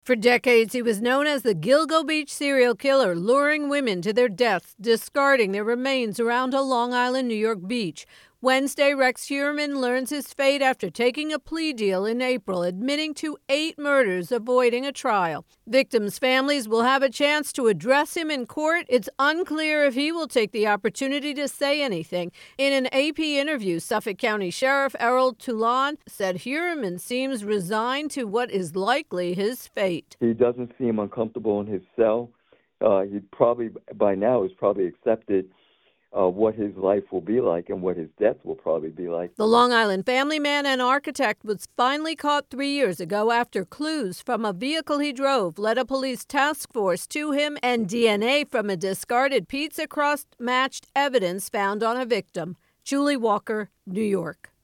For decades, he was known as the Gilgo Beach serial killer, luring women to their deaths, discarding their remains around a Long Island, New York beach. Wednesday, Rex Heuermann learns his fate after taking a plea deal in April, admitting to 8 murders, avoiding a trial. Victims' families will have a chance to address him in court. It's unclear if he will take the opportunity to say anything. In an AP interview, Suffolk County Sheriff Errol Toulon said Heuermann seems resigned to what is likely his fate. He doesn't seem uncomfortable in his cell. He probably, by now, has probably accepted what his life will be like and what his death will probably be like. The Long Island family man and architect was finally caught 3 years ago after clues from a vehicle he drove led a police task force to him, and DNA from a discarded pizza crust matched evidence found on a victim. Julie Walker, New York.